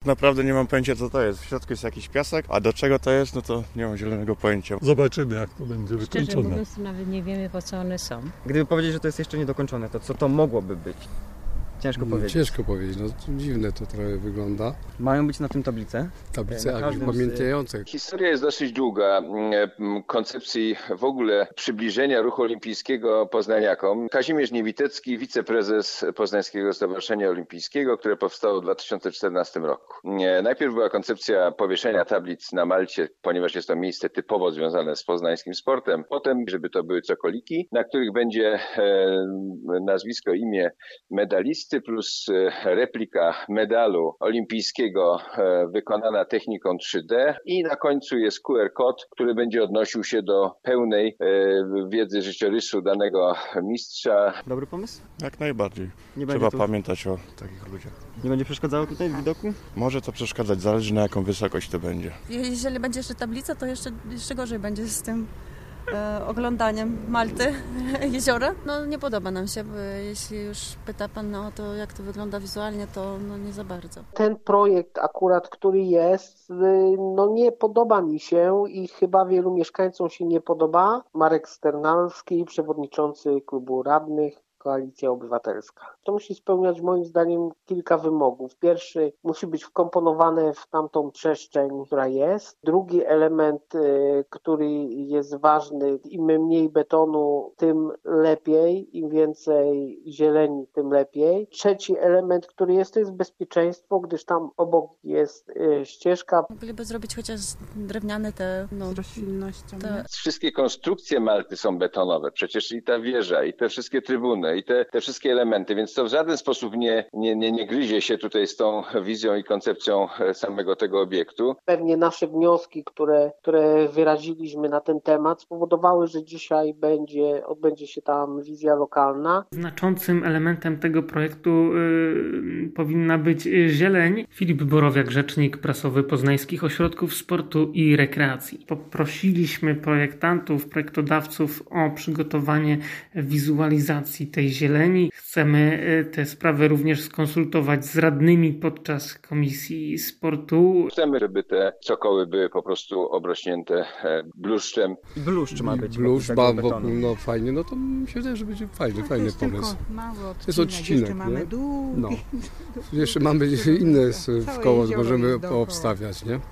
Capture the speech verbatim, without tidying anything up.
naprawdę nie mam pojęcia, co to jest. W środku jest jakiś piasek, a do czego to jest, no to nie mam zielonego pojęcia. Zobaczymy, jak to będzie wykończone. Szczerze mówiąc, nawet nie wiemy, po co one są. Gdyby powiedzieć, że to jest jeszcze niedokończone, to co to mogłoby być? Ciężko No, powiedzieć. ciężko powiedzieć, no dziwne to trochę wygląda. Mają być na tym tablice? Tablice Na jakieś każdym z- pamiętające. Historia jest dosyć długa koncepcji w ogóle przybliżenia ruchu olimpijskiego poznaniakom. Kazimierz Niewitecki, wiceprezes Poznańskiego Stowarzyszenia Olimpijskiego, które powstało w dwa tysiące czternastym roku. Najpierw była koncepcja powieszenia tablic na Malcie, ponieważ jest to miejsce typowo związane z poznańskim sportem. Potem, żeby to były cokoliki, na których będzie nazwisko, imię medalisty plus replika medalu olimpijskiego wykonana techniką trzy D i na końcu jest Q R kod, który będzie odnosił się do pełnej wiedzy życiorysu danego mistrza. Dobry pomysł? Jak najbardziej. Nie Trzeba będzie tu, pamiętać o takich ludziach. nie będzie przeszkadzało tutaj w widoku? Może to przeszkadzać, zależy na jaką wysokość to będzie. Jeżeli będzie jeszcze tablica, to jeszcze, jeszcze gorzej będzie z tym e, oglądaniem Malty, jeziora. No nie podoba nam się, bo jeśli już pyta Pan o to, jak to wygląda wizualnie, to no, nie za bardzo. Ten projekt akurat, który jest, no nie podoba mi się i chyba wielu mieszkańcom się nie podoba. Marek Sternalski, przewodniczący klubu radnych, Koalicja Obywatelska. To musi spełniać moim zdaniem kilka wymogów. Pierwszy, musi być wkomponowane w tamtą przestrzeń, która jest. Drugi element, y, który jest ważny, im mniej betonu, tym lepiej, im więcej zieleni, tym lepiej. Trzeci element, który jest, to jest bezpieczeństwo, gdyż tam obok jest y, ścieżka. Mogliby zrobić chociaż drewniane te... No, Z roślinnością. te, Wszystkie konstrukcje Malty są betonowe, przecież i ta wieża, i te wszystkie trybuny, i te, te wszystkie elementy, więc to w żaden sposób nie, nie, nie, nie gryzie się tutaj z tą wizją i koncepcją samego tego obiektu. Pewnie nasze wnioski, które, które wyraziliśmy na ten temat, spowodowały, że dzisiaj będzie, odbędzie się tam wizja lokalna. Znaczącym elementem tego projektu y, powinna być zieleń. Filip Borowiak, rzecznik prasowy Poznańskich Ośrodków Sportu i Rekreacji. Poprosiliśmy projektantów, projektodawców o przygotowanie wizualizacji tej zieleni. Chcemy te sprawy również skonsultować z radnymi podczas Komisji Sportu. Chcemy, żeby te cokoły były po prostu obrośnięte bluszczem. Bluszcz ma być. Bluszcz, wokół ba, tego wokół, betonu. no fajnie, no to mi się wydaje, że będzie fajny, No, to fajny jest pomysł. tylko mały odcinek, To jest odcinek, jeszcze mamy nie? długi. No. Jeszcze mamy inne w Całe koło, jezioro możemy jest dookoła. poobstawiać, nie?